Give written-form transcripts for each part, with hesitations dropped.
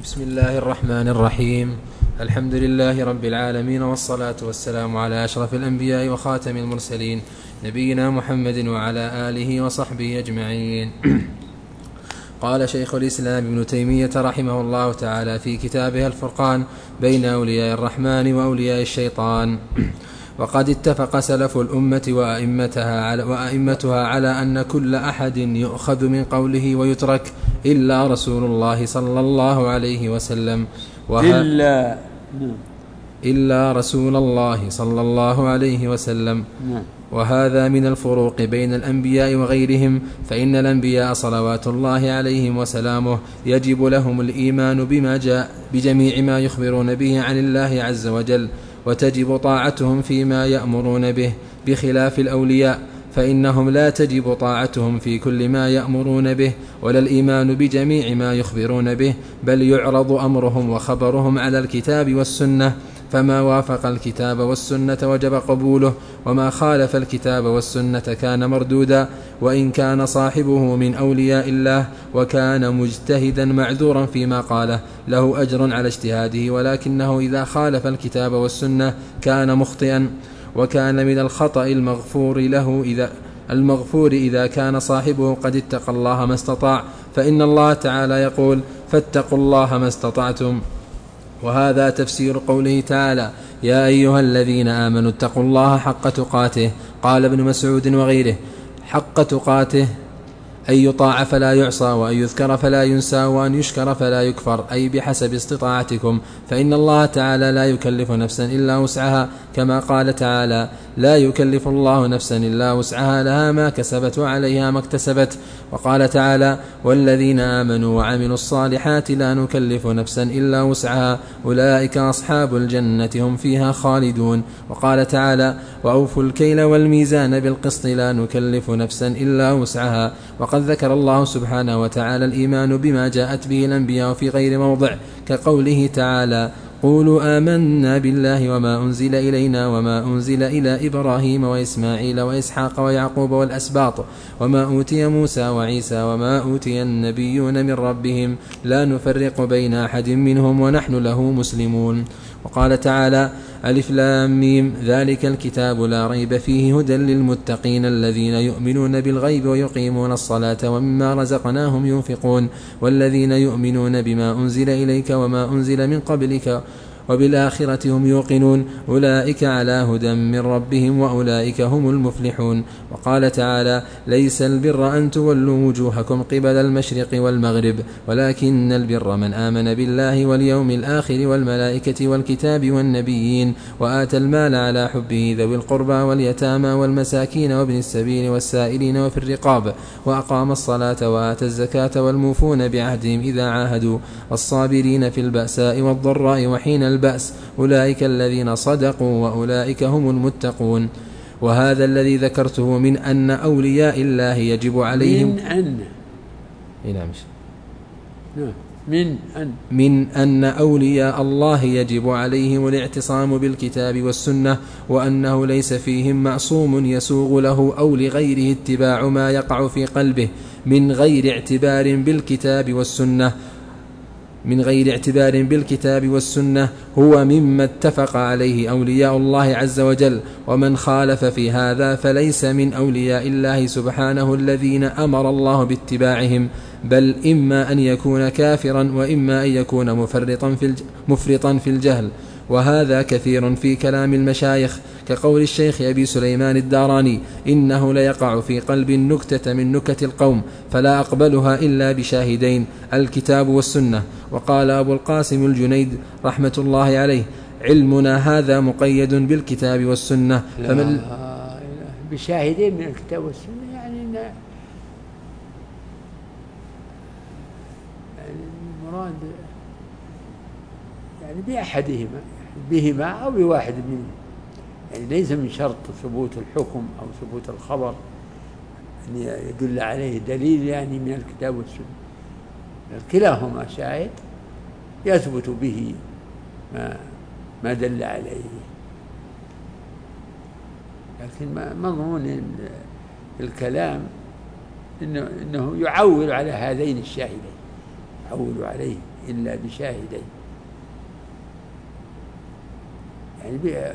بسم الله الرحمن الرحيم. الحمد لله رب العالمين، والصلاة والسلام على أشرف الأنبياء وخاتم المرسلين، نبينا محمد وعلى آله وصحبه أجمعين. قال شيخ الإسلام ابن تيمية رحمه الله تعالى في كتابه الفرقان بين أولياء الرحمن وأولياء الشيطان: وقد اتفق سلف الأمة وأئمتها على أن كل أحد يؤخذ من قوله ويترك إلا رسول الله صلى الله عليه وسلم، إلا رسول الله صلى الله عليه وسلم. وهذا من الفروق بين الأنبياء وغيرهم، فإن الأنبياء صلوات الله عليهم وسلامه يجب لهم الإيمان بجميع ما يخبرون به عن الله عز وجل، وتجب طاعتهم فيما يأمرون به، بخلاف الأولياء فإنهم لا تجب طاعتهم في كل ما يأمرون به، ولا الإيمان بجميع ما يخبرون به، بل يعرض أمرهم وخبرهم على الكتاب والسنة، فما وافق الكتاب والسنة وجب قبوله، وما خالف الكتاب والسنة كان مردودا، وإن كان صاحبه من أولياء الله وكان مجتهدا معذورا فيما قاله له أجر على اجتهاده، ولكنه إذا خالف الكتاب والسنة كان مخطئا، وكان من الخطأ المغفور إذا كان صاحبه قد اتقى الله ما استطاع، فإن الله تعالى يقول: فاتقوا الله ما استطعتم. وهذا تفسير قوله تعالى: يا أيها الذين آمنوا اتقوا الله حق تقاته. قال ابن مسعود وغيره: حق تقاته أن يطاع فلا يعصى، وأن يذكر فلا ينسى، وأن يشكر فلا يكفر، أي بحسب استطاعتكم، فإن الله تعالى لا يكلف نفسا إلا وسعها، كما قال تعالى: لا يكلف الله نفسا إلا وسعها، لها ما كسبت وعليها ما اكتسبت. وقال تعالى: والذين آمنوا وعملوا الصالحات لا نكلف نفسا إلا وسعها، أولئك أصحاب الجنة هم فيها خالدون. وقال تعالى: وأوفوا الكيل والميزان بالقسط لا نكلف نفسا إلا وسعها. وقد ذكر الله سبحانه وتعالى الإيمان بما جاءت به الأنبياء في غير موضع، كقوله تعالى: قولوا آمنا بالله وما أنزل إلينا وما أنزل إلى إبراهيم وإسماعيل وإسحاق ويعقوب والأسباط وما أوتي موسى وعيسى وما أوتي النبيون من ربهم لا نفرق بين أحد منهم ونحن له مسلمون. وقال تعالى: ألف لام ميم، ذلك الكتاب لا ريب فيه هدى للمتقين الذين يؤمنون بالغيب ويقيمون الصلاة ومما رزقناهم ينفقون، والذين يؤمنون بما أنزل إليك وما أنزل من قبلك وبالآخرة هم يوقنون، أولئك على هدى من ربهم وأولئك هم المفلحون. وقال تعالى: ليس البر أن تولوا وجوهكم قبل المشرق والمغرب، ولكن البر من آمن بالله واليوم الآخر والملائكة والكتاب والنبيين، وآتى المال على حبه ذوي القربى واليتامى والمساكين وابن السبيل والسائلين وفي الرقاب، وأقام الصلاة وآتى الزكاة، والموفون بعهدهم إذا عاهدوا، والصابرين في البأساء والضراء وحين البأس، أولئك الذين صدقوا وأولئك هم المتقون. وهذا الذي ذكرته من أن أولياء الله يجب عليهم من أن أولياء الله يجب عليهم الاعتصام بالكتاب والسنة، وأنه ليس فيهم معصوم يسوغ له أو لغيره اتباع ما يقع في قلبه من غير اعتبار بالكتاب والسنة، هو مما اتفق عليه أولياء الله عز وجل، ومن خالف في هذا فليس من أولياء الله سبحانه الذين أمر الله باتباعهم، بل إما أن يكون كافرا وإما أن يكون مفرطا في الجهل. وهذا كثير في كلام المشايخ، كقول الشيخ أبي سليمان الداراني: إنه ليقع في قلب النكتة من نكت القوم، فلا أقبلها إلا بشاهدين: الكتاب والسنة. وقال أبو القاسم الجنيد رحمة الله عليه: علمنا هذا مقيد بالكتاب والسنة. بشاهدين من الكتاب والسنة، يعني المراد يعني بأحدهما، بهما أو بواحد منهم، يعني ليس من شرط ثبوت الحكم أو ثبوت الخبر أن يدل عليه دليل يعني من الكتاب والسنة، كلاهما شاهد يثبت به ما دل عليه. لكن مضمون الكلام إنه يعول على هذين الشاهدين، يعول عليه إلا بشاهدين، يعني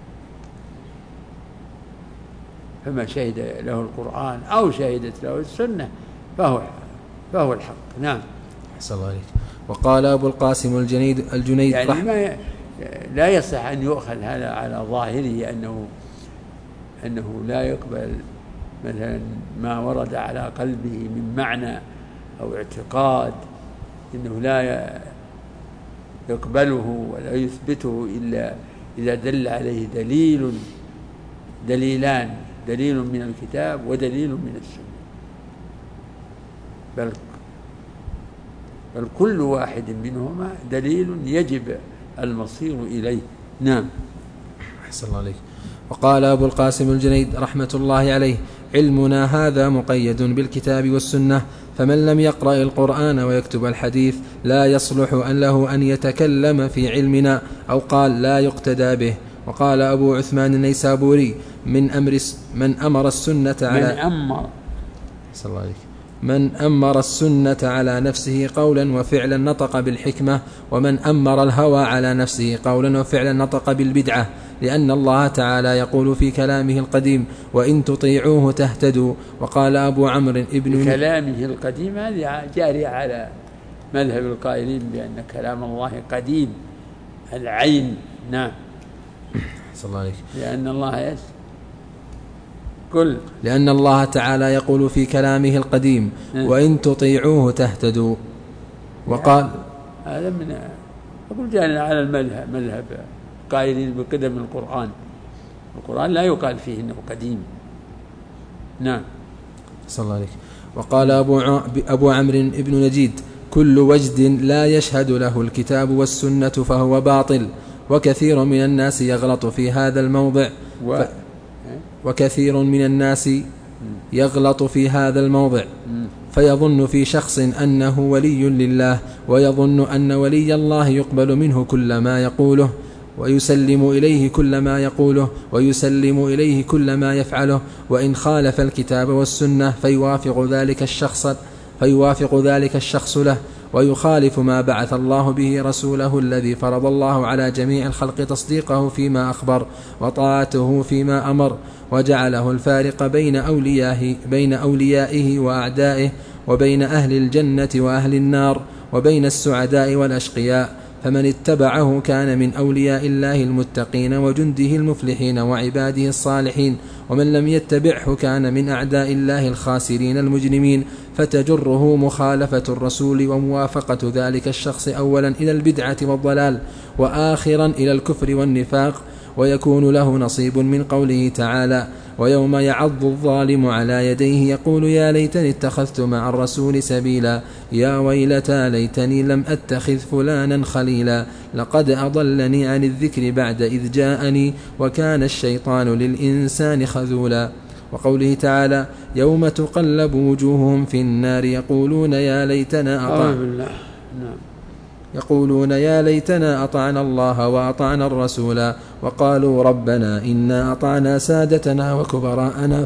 فما شهد له القرآن أو شهدت له السنة فهو الحق. نعم. أحسن الله عليك. وقال أبو القاسم الجنيد يعني لا يصح أن يؤخذ هذا على ظاهره أنه لا يقبل مثلا ما ورد على قلبه من معنى أو اعتقاد، إنه لا يقبله ولا يثبته إلا إذا دل عليه دليلان، دليل من الكتاب ودليل من السنة، بل كل واحد منهما دليل يجب المصير إليه. نعم. أحسن الله عليك. وقال أبو القاسم الجنيد رحمة الله عليه: علمنا هذا مقيد بالكتاب والسنة، فمن لم يقرأ القرآن ويكتب الحديث لا يصلح له أن يتكلم في علمنا، أو قال لا يقتدى به. وقال أبو عثمان النيسابوري: من أمر السنة على نفسه قولا وفعلا نطق بالحكمة، ومن أمر الهوى على نفسه قولا وفعلا نطق بالبدعة، لأن الله تعالى يقول في كلامه القديم: وإن تطيعوه تهتدوا. وقال أبو عمرو ابن كلامه القديم هذه جاري على مذهب القائلين بأن كلام الله قديم العين. نعم. لأن الله تعالى يقول في كلامه القديم: وإن تطيعوه تهتدوا. وقال هذا أقول جاري على مذهب قائلين بقدم القرآن لا يقال فيه إنه قديم. نعم. صلى الله عليك. وقال أبو عمرو ابن نجيد: كل وجد لا يشهد له الكتاب والسنة فهو باطل، وكثير من الناس يغلط في هذا الموضع فيظن في شخص أنه ولي لله، ويظن أن ولي الله يقبل منه كل ما يقوله ويسلم إليه كل ما يفعله، وإن خالف الكتاب والسنة فيوافق ذلك الشخص له، ويخالف ما بعث الله به رسوله الذي فرض الله على جميع الخلق تصديقه فيما أخبر وطاعته فيما أمر، وجعله الفارق بين أوليائه وأعدائه، وبين أهل الجنة وأهل النار، وبين السعداء والأشقياء. فمن اتبعه كان من أولياء الله المتقين وجنده المفلحين وعباده الصالحين، ومن لم يتبعه كان من أعداء الله الخاسرين المجرمين. فتجره مخالفة الرسول وموافقة ذلك الشخص أولا إلى البدعة والضلال، وآخرا إلى الكفر والنفاق، ويكون له نصيب من قوله تعالى: ويوم يعض الظالم على يديه يقول يا ليتني اتخذت مع الرسول سبيلا، يا ويلتى ليتني لم أتخذ فلانا خليلا، لقد أضلني عن الذكر بعد إذ جاءني، وكان الشيطان للإنسان خذولا. وقوله تعالى: يوم تقلب وجوههم في النار يقولون يا ليتنا أطعنا الله وأطعنا الرسول، وقالوا ربنا إنا أطعنا سادتنا وكبراءنا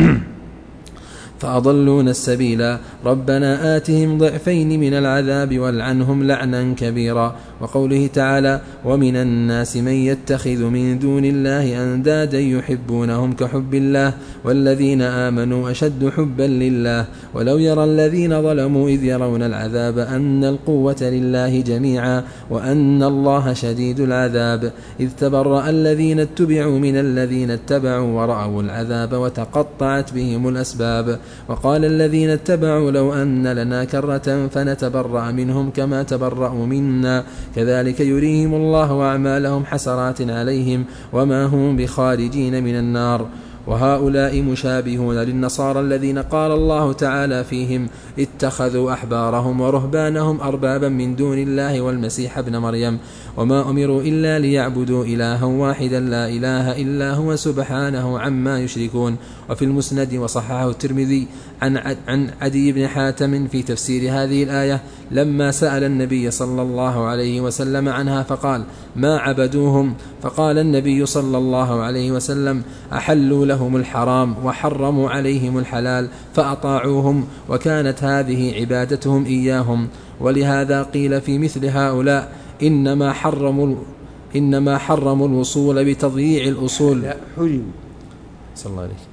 فأضلونا السبيلا، ربنا آتهم ضعفين من العذاب والعنهم لعنا كبيرا. وقوله تعالى: ومن الناس من يتخذ من دون الله أندادا يحبونهم كحب الله والذين آمنوا أشد حبا لله، ولو يرى الذين ظلموا إذ يرون العذاب أن القوة لله جميعا وأن الله شديد العذاب، إذ تبرأ الذين اتبعوا من الذين اتبعوا ورأوا العذاب وتقطعت بهم الأسباب. وقال الذين اتبعوا لو أن لنا كرة فنتبرأ منهم كما تبرأوا منا، كذلك يريهم الله أعمالهم حسرات عليهم وما هم بخارجين من النار. وهؤلاء مشابهون للنصارى الذين قال الله تعالى فيهم: اتخذوا أحبارهم ورهبانهم أربابا من دون الله والمسيح ابن مريم، وما أمروا إلا ليعبدوا إلها واحدا لا إله إلا هو سبحانه عما يشركون. وفي المسند وصححه الترمذي عن عدي بن حاتم في تفسير هذه الآية لما سأل النبي صلى الله عليه وسلم عنها فقال: ما عبدوهم؟ فقال النبي صلى الله عليه وسلم: أحلوا لهم الحرام وحرموا عليهم الحلال فأطاعوهم، وكانت هذه عبادتهم إياهم. ولهذا قيل في مثل هؤلاء إنما حرموا الوصول بتضييع الأصول. لا، حرموا صلى الله عليه.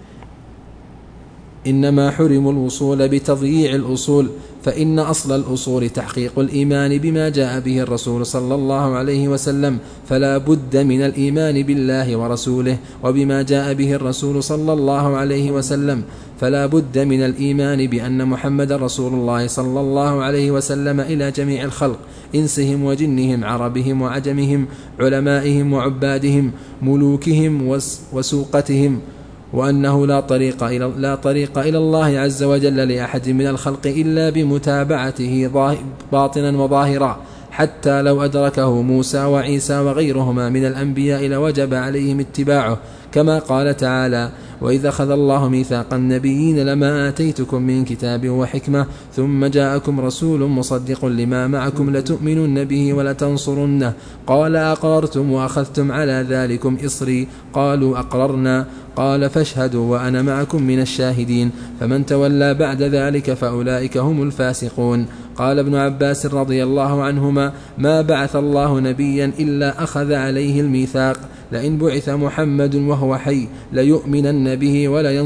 إنما حرموا الوصول بتضييع الأصول، فإن أصل الأصول تحقيق الإيمان بما جاء به الرسول صلى الله عليه وسلم، فلا بد من الإيمان بالله ورسوله وبما جاء به الرسول صلى الله عليه وسلم، فلا بد من الإيمان بأن محمد رسول الله صلى الله عليه وسلم إلى جميع الخلق، إنسهم وجنهم، عربهم وعجمهم، علمائهم وعبادهم، ملوكهم وسوقتهم، وأنه لا طريق إلى الله عز وجل لأحد من الخلق إلا بمتابعته باطنا وظاهرا، حتى لو أدركه موسى وعيسى وغيرهما من الأنبياء لوجب عليهم اتباعه، كما قال تعالى: وإذا أخذ الله ميثاق النبيين لما آتيتكم من كتاب وحكمة ثم جاءكم رسول مصدق لما معكم لتؤمنن به ولتنصرنه، قال أقررتم وأخذتم على ذلكم إصري؟ قالوا أقررنا، قال فاشهدوا وأنا معكم من الشاهدين، فمن تولى بعد ذلك فأولئك هم الفاسقون. قال ابن عباس رضي الله عنهما: ما بعث الله نبيا إلا أخذ عليه الميثاق، لئن بعث محمد وهو حي ليؤمنن به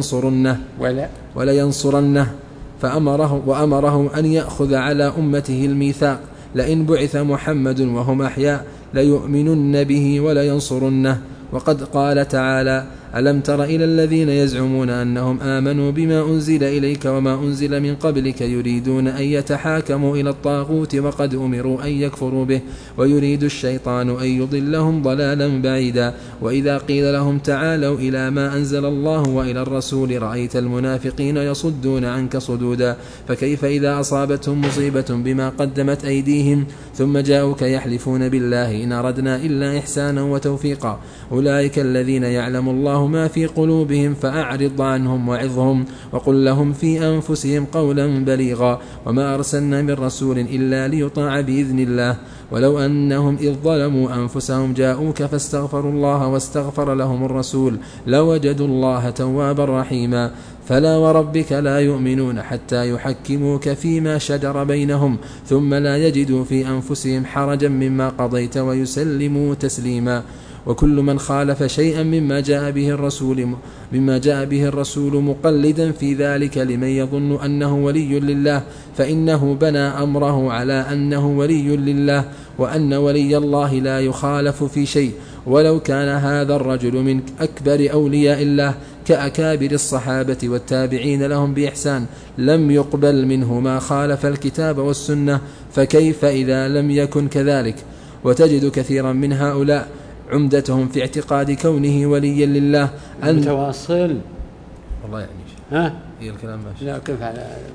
ولينصرنه، وأمره أن يأخذ على أمته الميثاق، لئن بعث محمد وهم أحياء ليؤمنن به ولينصرنه. وقد قال تعالى: ألم تر إلى الذين يزعمون أنهم آمنوا بما أنزل إليك وما أنزل من قبلك يريدون أن يتحاكموا إلى الطاغوت وقد أمروا أن يكفروا به ويريد الشيطان أن يضلهم ضلالا بعيدا. وإذا قيل لهم تعالوا إلى ما أنزل الله وإلى الرسول رأيت المنافقين يصدون عنك صدودا، فكيف إذا أصابتهم مصيبة بما قدمت أيديهم ثم جاءوك يحلفون بالله إن أردنا إلا إحسانا وتوفيقا، أولئك الذين يعلم الله ما في قلوبهم فأعرض عنهم وعظهم وقل لهم في أنفسهم قولا بليغا، وما أرسلنا من رسول إلا ليطاع بإذن الله، ولو أنهم إذ ظلموا أنفسهم جاءوك فاستغفروا الله واستغفر لهم الرسول لوجدوا الله توابا رحيما. فلا وربك لا يؤمنون حتى يحكموك فيما شجر بينهم ثم لا يجدوا في أنفسهم حرجا مما قضيت ويسلموا تسليما. وكل من خالف شيئا مما جاء به الرسول مقلدا في ذلك لمن يظن أنه ولي لله فإنه بنى أمره على أنه ولي لله، وأن ولي الله لا يخالف في شيء، ولو كان هذا الرجل من أكبر أولياء الله كأكابر الصحابة والتابعين لهم بإحسان لم يقبل منه ما خالف الكتاب والسنة، فكيف إذا لم يكن كذلك؟ وتجد كثيرا من هؤلاء عمدتهم في اعتقاد كونه وليا لله متواصل. والله يعني هي الكلام ماشي. لا كيف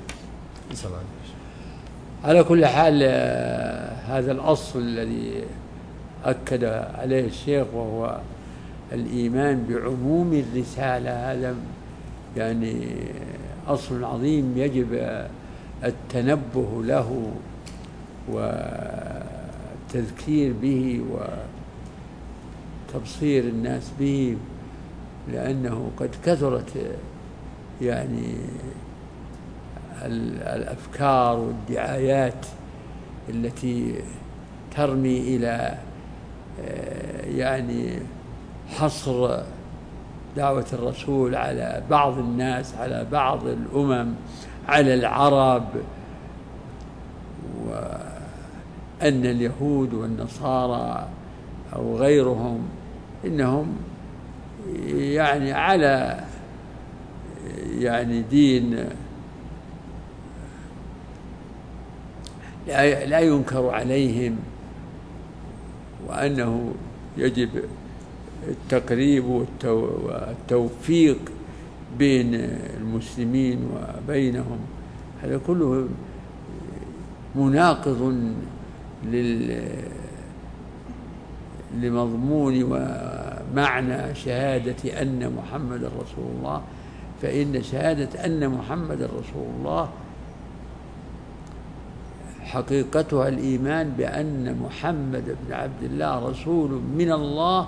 على كل حال هذا الأصل الذي أكد عليه الشيخ وهو الإيمان بعموم الرسالة، هذا يعني أصل عظيم يجب التنبه له والتذكير به وتبصير الناس به، لأنه قد كثرت يعني الأفكار والدعايات التي ترمي إلى يعني حصر دعوة الرسول على بعض الناس، على بعض الأمم، على العرب، وأن اليهود والنصارى أو غيرهم إنهم يعني على يعني دين لا ينكر عليهم، وأنه يجب التقريب والتوفيق بين المسلمين وبينهم. هذا كله مناقض لمضمون ومعنى شهادة أن محمد رسول الله، فإن شهادة أن محمد رسول الله حقيقتها الإيمان بأن محمد بن عبد الله رسول من الله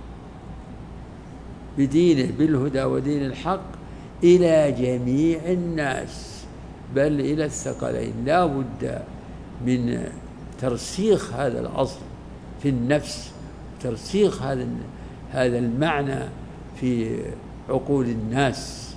بدينه بالهدى ودين الحق إلى جميع الناس، بل إلى الثقلين. لا بد من ترسيخ هذا الأصل في النفس، ترسيخ هذا المعنى في عقول الناس،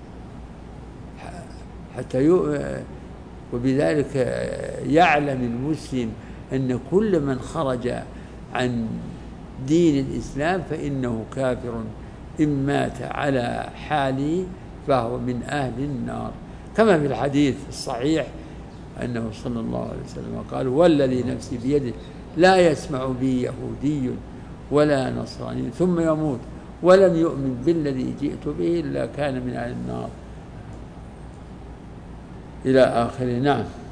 وبذلك يعلم المسلم أن كل من خرج عن دين الإسلام فإنه كافر، إن مات على حاله فهو من أهل النار، كما في الحديث الصحيح أنه صلى الله عليه وسلم قال: والذي نفسي بيده لا يسمع بي يهودي ولا نصراني ثم يموت ولم يؤمن بالذي جئت به إلا كان من أهل النار، إلى آخره. نعم.